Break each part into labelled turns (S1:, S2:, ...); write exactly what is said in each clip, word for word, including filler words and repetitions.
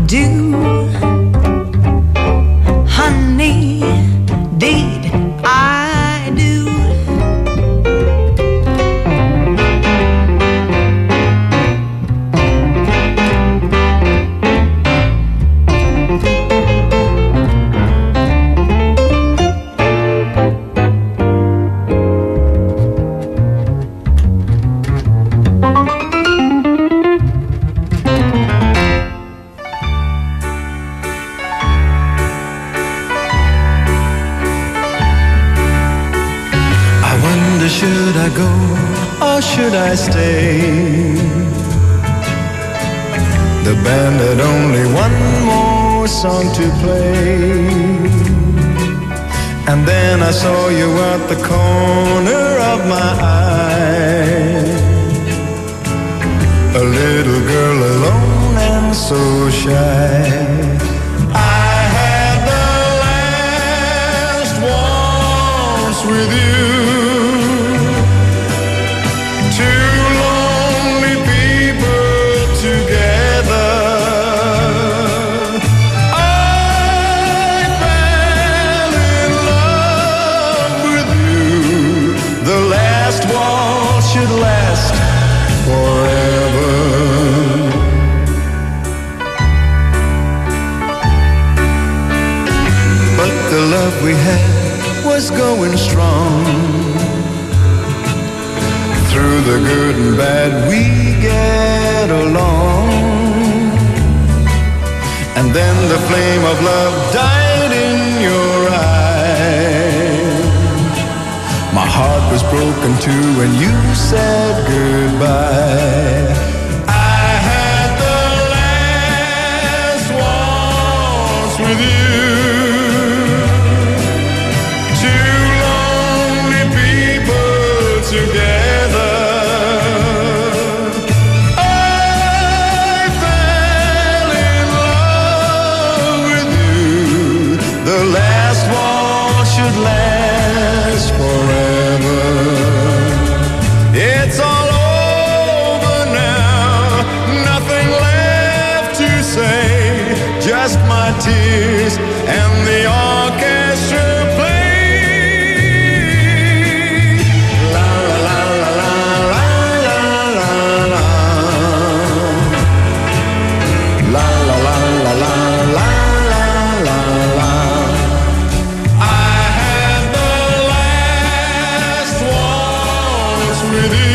S1: do, honey, deed I do.
S2: Should I go or should I stay? The band had only one more song to play. And then I saw you at the corner of my eye, a little girl alone and so shy. I had the last waltz with you. We had was going strong. Through the good and bad we get along. And then the flame of love died in your eyes. My heart was broken too when you said goodbye. I had the last waltz with you. Tears and the orchestra play. La la la la la la la la la. La la la la la la la la. I had the last waltz with you.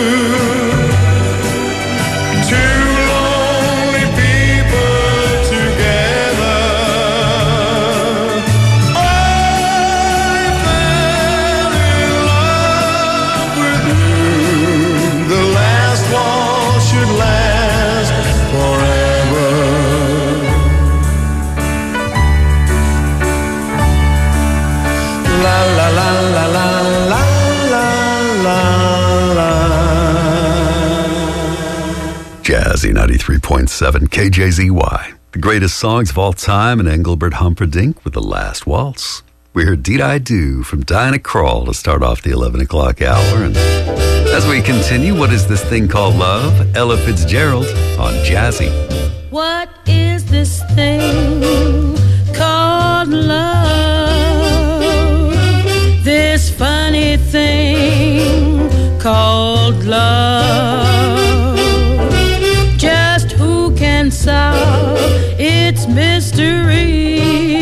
S3: Jazzy ninety-three point seven K J Z Y. The greatest songs of all time and Engelbert Humperdinck with The Last Waltz. We heard Deed I Do from Diana Krall to start off the eleven o'clock hour. And as we continue, what is this thing called love? Ella Fitzgerald on Jazzy.
S4: What is this thing called love? This funny thing called love. Just who can solve its mystery?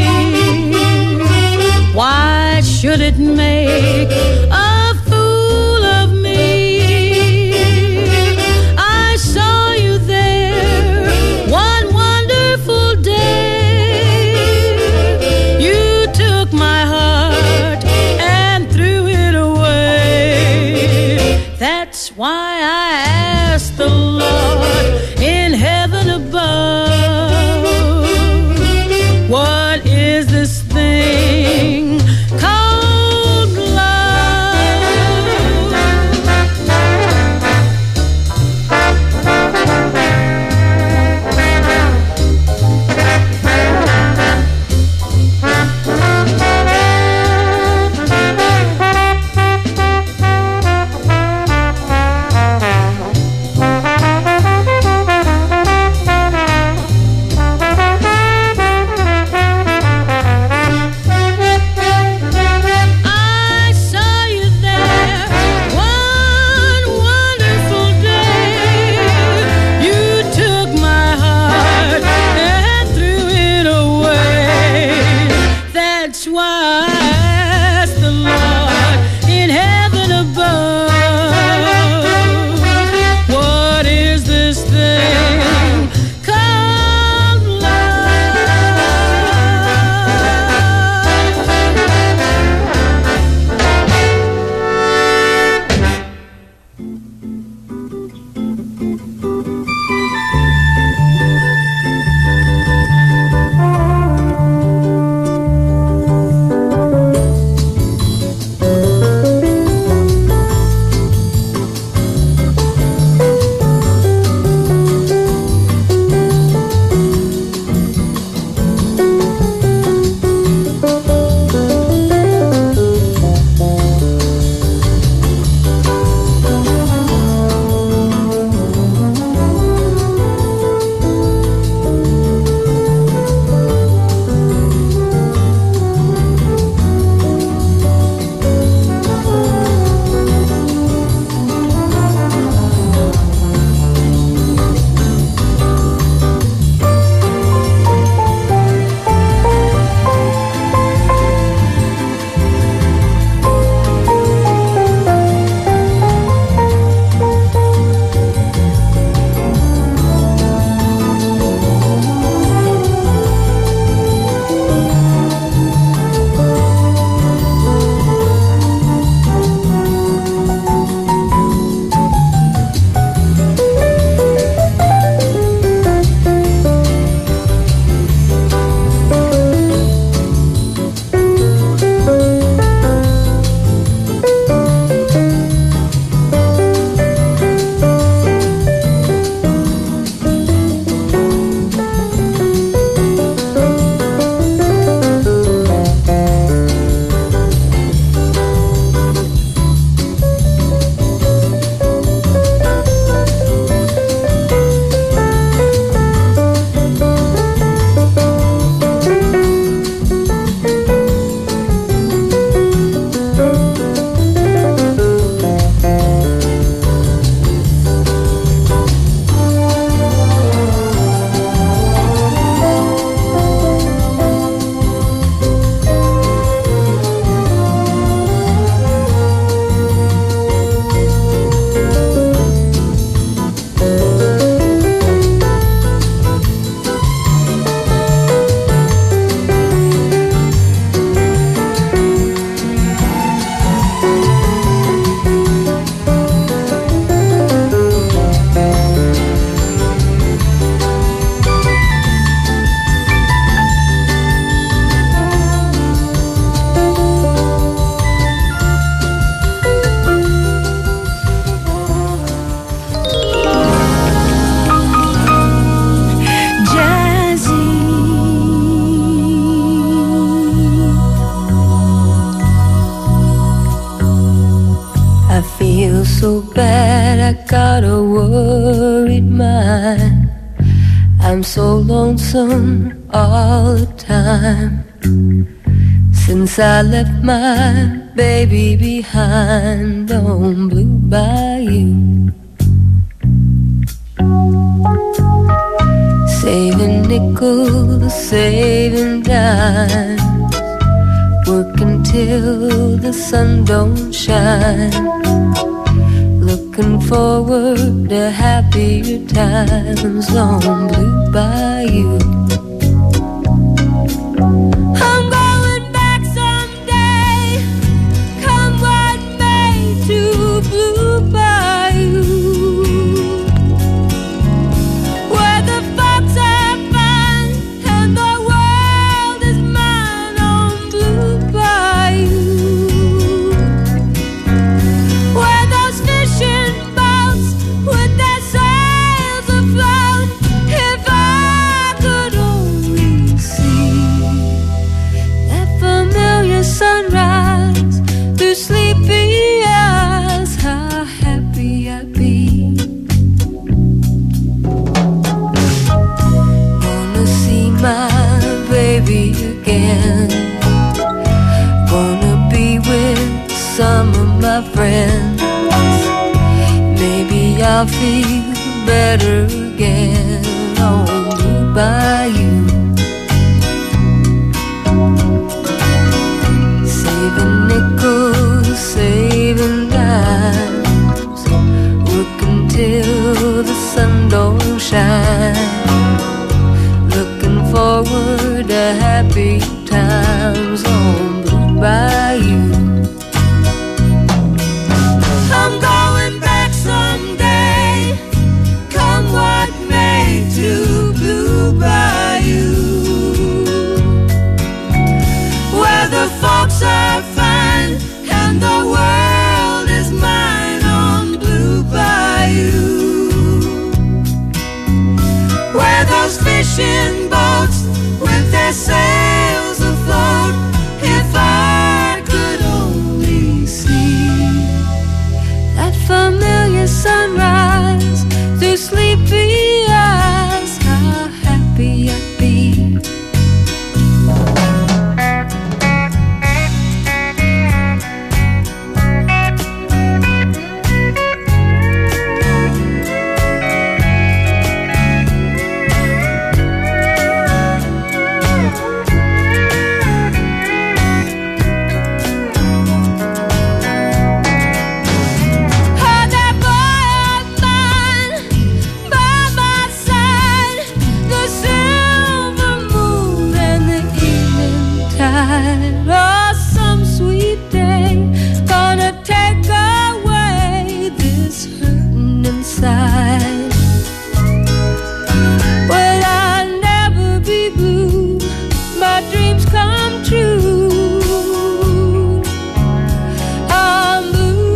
S4: Why should it make a fool of me? I saw you there one wonderful day. You took my heart and threw it away. That's why I asked the Lord in heaven above, what is this thing called love?
S5: so bad I got a worried mind. I'm so lonesome all the time. Since I left my baby behind on Blue Bayou. Saving nickels, saving dimes, working till the sun don't shine, looking forward to happier times on Blue Bayou. I'm going back someday, come what may, to Blue Bayou, where the folks are fine and the world is mine on Blue Bayou, where those fishing boats with their sails afloat, if I could only see that familiar sunrise through sleepy eyes, how happy I'd be. Wanna see my baby again, wanna be with some of my friends. Maybe I'll feel better again on Blue Bayou. Saving nickels, saving dimes, working till the sun don't shine, looking forward to happy times on Blue Bayou. I'm going back someday, come what may, to Blue Bayou, where the folks are fine and the world is mine on Blue Bayou, where those fishing boats with their sails afloat, if I could only see that familiar sunrise through sleepy eyes, how happy I'd be. Had that boy of mine by my side, the silver moon and the evening tide. Oh, some sweet day gonna take away this hurting inside. Will I never be blue? My dreams come true. I'm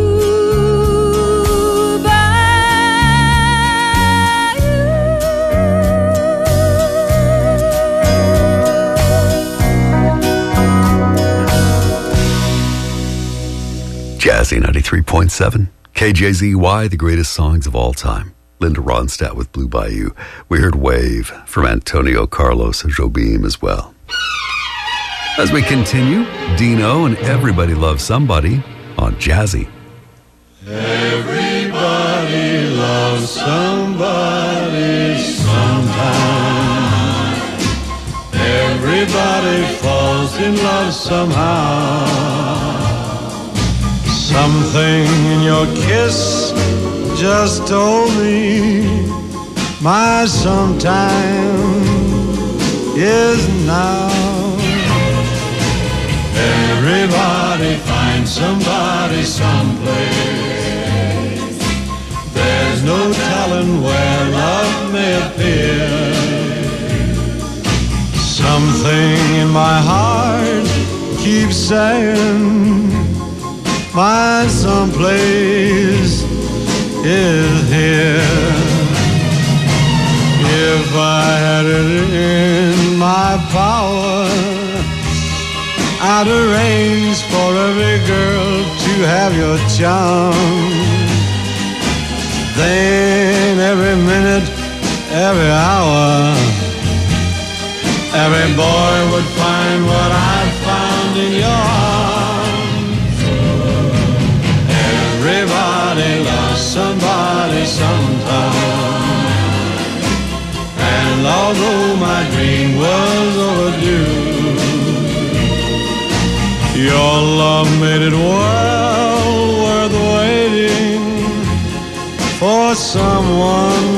S5: blue by you.
S3: Jazzy ninety-three point seven, K J Z Y, the greatest songs of all time. Linda Ronstadt with Blue Bayou. We heard Wave from Antonio Carlos Jobim as well. As we continue, Dino and Everybody Loves Somebody on Jazzy.
S2: Everybody loves somebody sometime. Everybody falls in love somehow. Something in your kiss just told me my sometime is now. Everybody finds somebody someplace. There's no telling where love may appear. Something in my heart keeps saying my someplace is here. If I had it in my power, I'd arrange for every girl to have your charm.
S6: then every minute, every hour, every boy would find what I found in your arms. Everybody lost somebody sometime, and although my dream was overdue, your love made it well worth waiting for someone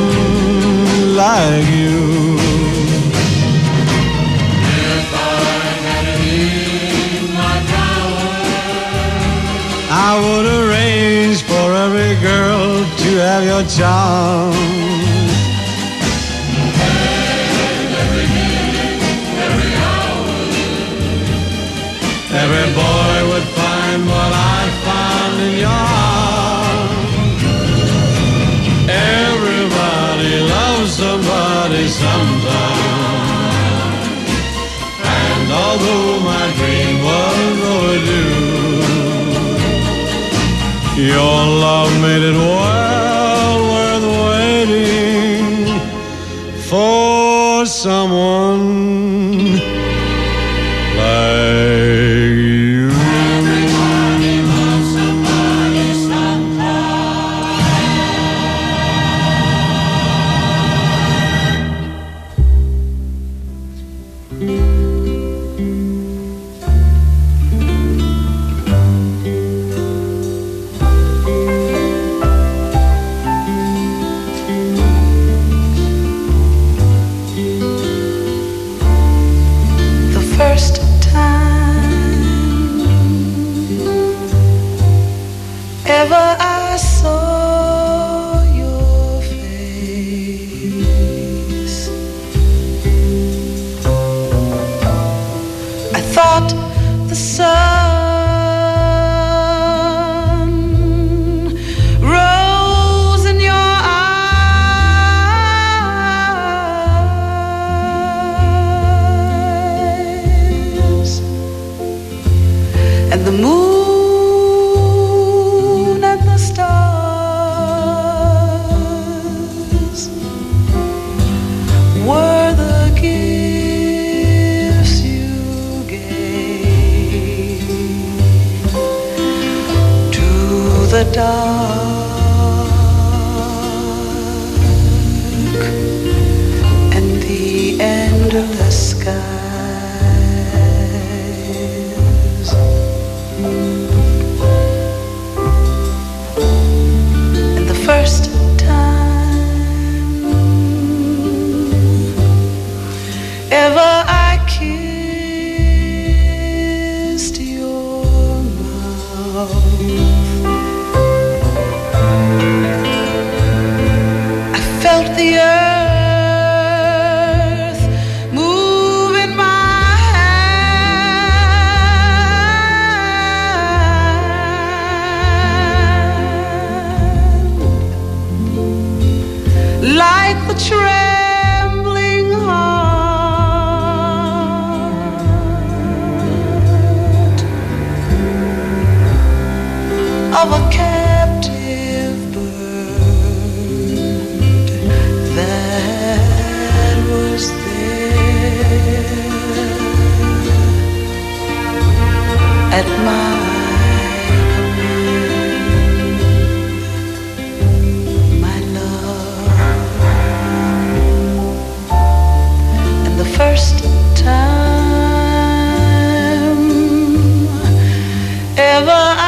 S6: like you. If I had it in my power, I would arrange for every girl to have your charm. And every minute, every hour, every boy would find what I found in your arms. Everybody loves somebody sometime, and although my dream was overdue, your love made it well worth waiting for someone like you. Everybody loves somebody
S1: First time ever I saw your face, I thought the sun rose in your eyes, and the moon and the stars were the gifts you gave to the dark and the endless skies. And the first time ever I kissed your mouth, I felt the earth move in my hand, like the trembling heart of a captive bird that was there at my command, my love. And the first time ever I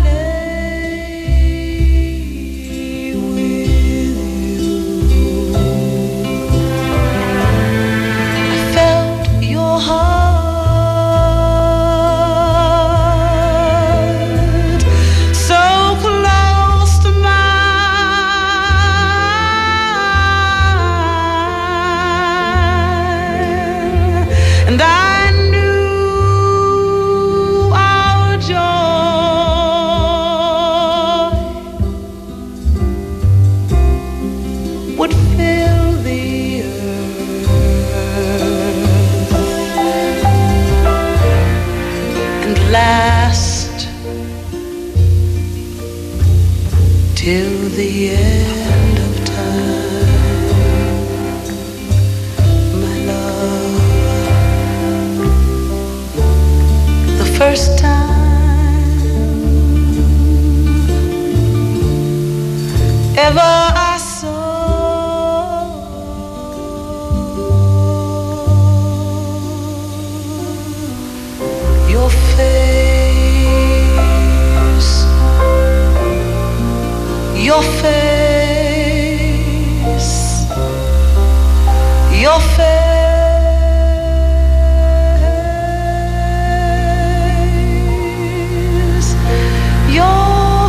S1: lay with you, I felt your heart so close to mine, and I knew our joy would fill the earth and last till the the end of time, my love. The first time ever I saw your face, your face, your face, your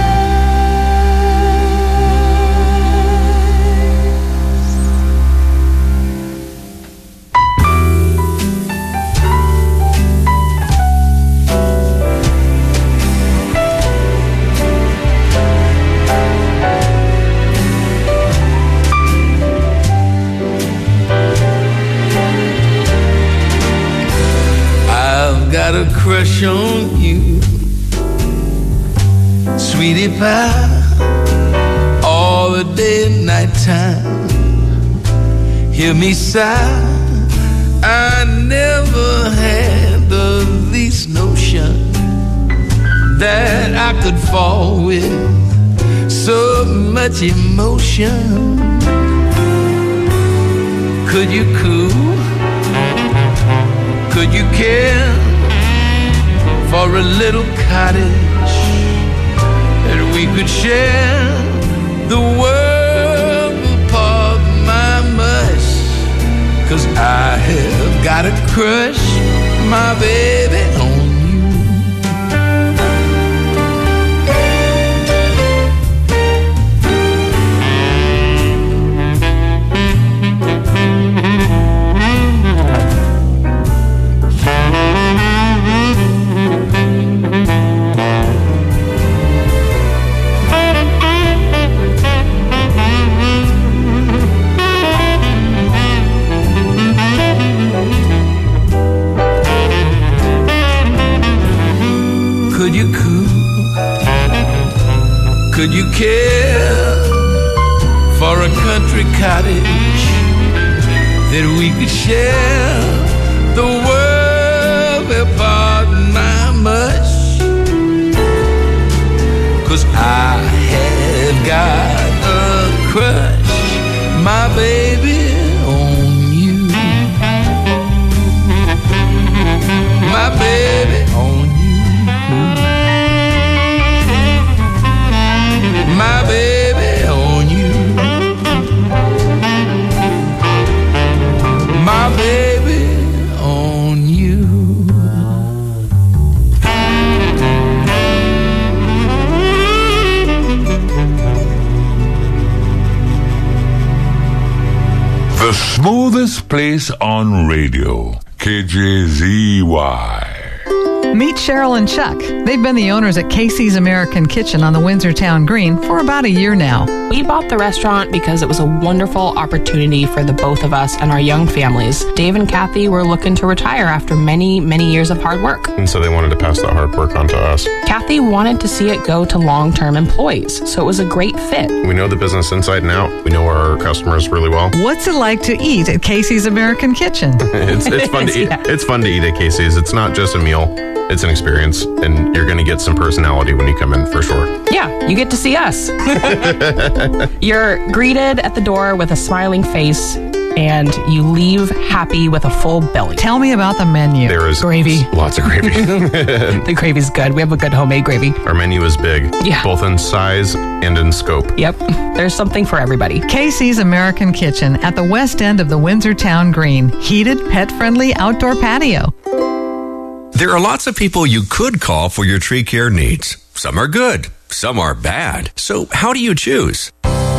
S1: face.
S7: I've got a crush on you, sweetie pie, all the day and night time. Hear me sigh, I never had the least notion that I could fall with so much emotion. Could you cool? Could you care for a little cottage that we could share the world apart, my mush? 'Cause I have got a crush, my baby, on you. Could you cool? Could you care for a country cottage that we could share the world apart, my much? 'Cause I have got a crush, my baby, on you. My baby, on you. My baby, on you. My baby, on you.
S8: The smoothest place on radio, K J Z Y.
S9: Meet Cheryl and Chuck. They've been the owners at Casey's American Kitchen on the Windsortown Green for about a year now.
S10: We bought the restaurant because it was a wonderful opportunity for the both of us and our young families. Dave and Kathy were looking to retire after many, many years of hard work.
S11: And so they wanted to pass that hard work on to us.
S10: Kathy wanted to see it go to long-term employees, so it was a great fit.
S11: We know the business inside and out. We know our customers really well.
S9: What's it like to eat at Casey's American Kitchen?
S11: it's, it's fun to eat.
S10: Yeah.
S11: It's fun to eat at Casey's. It's not just a meal. It's an experience, and you're going to get some personality when you come in, for sure.
S10: Yeah, you get to see us. You're greeted at the door with a smiling face, and you leave happy with a full belly.
S9: Tell me about the menu.
S11: There is
S10: Gravy.
S11: lots of gravy.
S10: The gravy's good. We have a good homemade gravy.
S11: Our menu is big,
S10: Yeah.
S11: both in size and in scope.
S10: Yep, there's something for everybody.
S9: Casey's American Kitchen at the west end of the Windsortown Green. Heated, pet-friendly outdoor patio.
S12: There are lots of people you could call for your tree care needs. Some are good, some are bad. So how do you choose?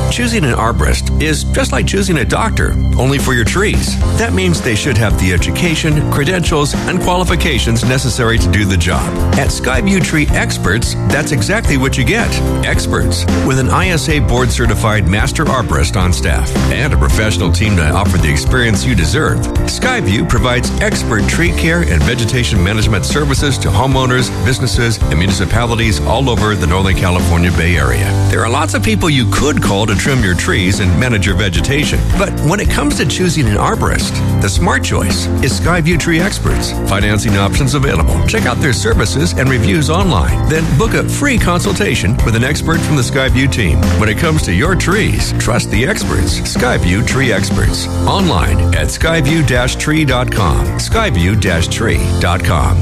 S12: Choosing an arborist is just like choosing a doctor, only for your trees. That means they should have the education, credentials, and qualifications necessary to do the job. At Skyview Tree Experts, that's exactly what you get. Experts with an I S A board-certified master arborist on staff and a professional team to offer the experience you deserve. Skyview provides expert tree care and vegetation management services to homeowners, businesses, and municipalities all over the Northern California Bay Area. There are lots of people you could call to trim your trees and manage your vegetation. But when it comes to choosing an arborist, the smart choice is Skyview Tree Experts. Financing options available. Check out their services and reviews online. Then book a free consultation with an expert from the Skyview team. When it comes to your trees, trust the experts. Skyview Tree Experts. Online at skyview dash tree dot com. skyview dash tree dot com.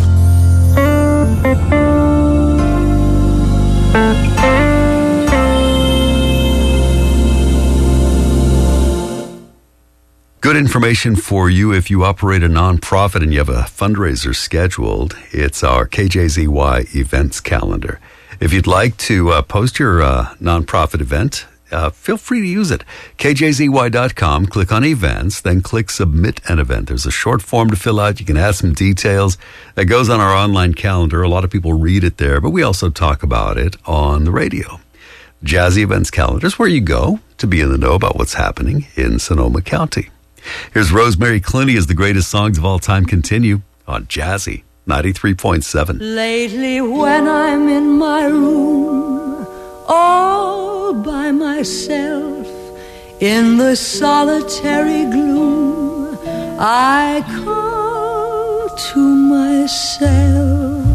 S3: Good information for you if you operate a nonprofit and you have a fundraiser scheduled. It's our K J Z Y events calendar. If you'd like to uh, post your uh, nonprofit event, uh, feel free to use it. K J Z Y dot com, click on events, then click submit an event. There's a short form to fill out. You can add some details. That goes on our online calendar. A lot of people read it there, but we also talk about it on the radio. Jazzy Events Calendar is where you go to be in the know about what's happening in Sonoma County. Here's Rosemary Clooney as the greatest songs of all time continue on Jazzy ninety-three point seven.
S1: Lately when I'm in my room all by myself in the solitary gloom, I call to myself,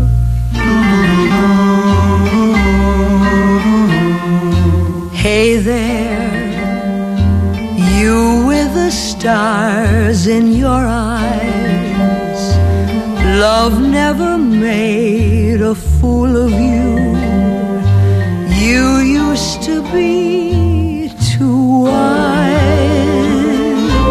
S1: hey there, you with the stars in your eyes, love never made a fool of you. You used to be too wise.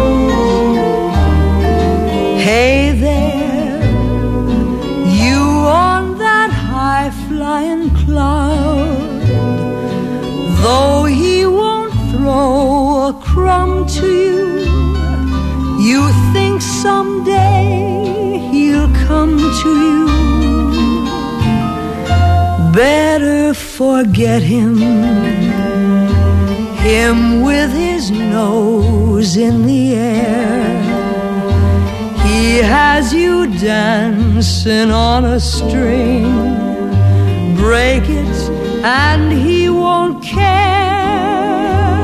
S1: Hey there, you on that high-flying cloud, though he won't throw a crumb to you, you think someday he'll come to you. Better forget him, him with his nose in the air. He has you dancing on a string. Break it and he won't care.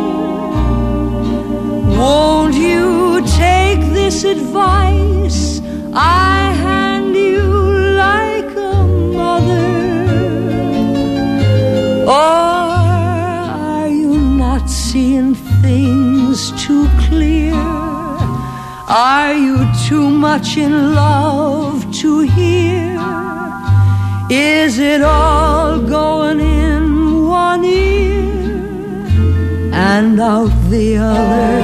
S1: Won't you take this advice I hand you like a mother? Or are you not seeing things too clear? Are you too much in love to hear? Is it all going in one ear and out the other?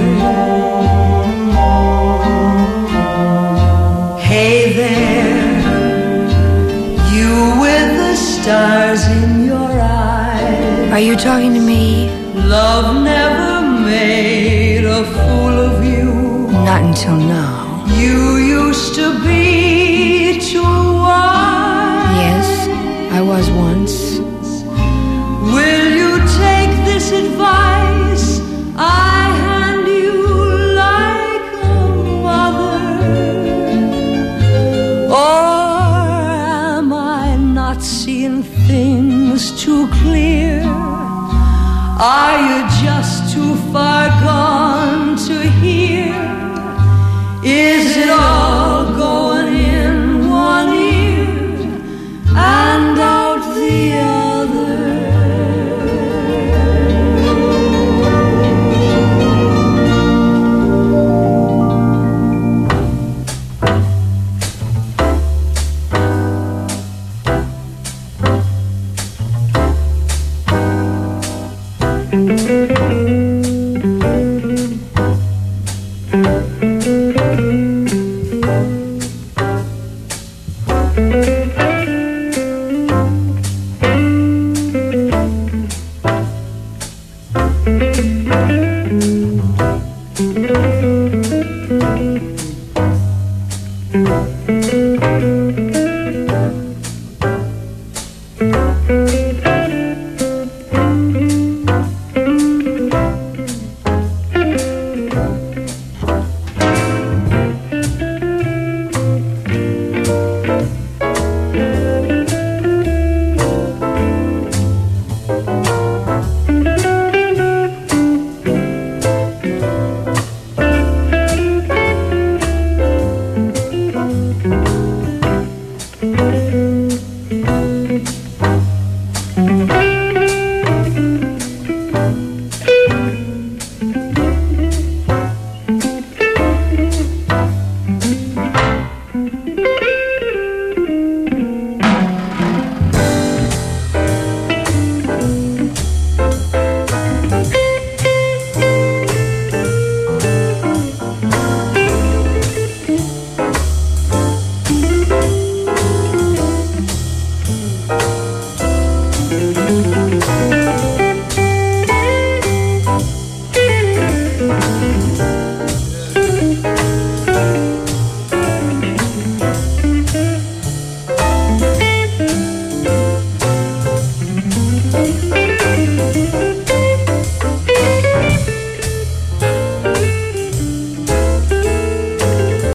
S1: Hey there, you with the stars in your eyes.
S13: Are you talking to me?
S1: Love never made a fool of you.
S13: Not until now.
S1: You used to be too wise.
S13: Yes, I was once.
S1: Will you take this advice I hand you like a mother? Or am I not seeing things too clear? Are you just too far gone to hear? Is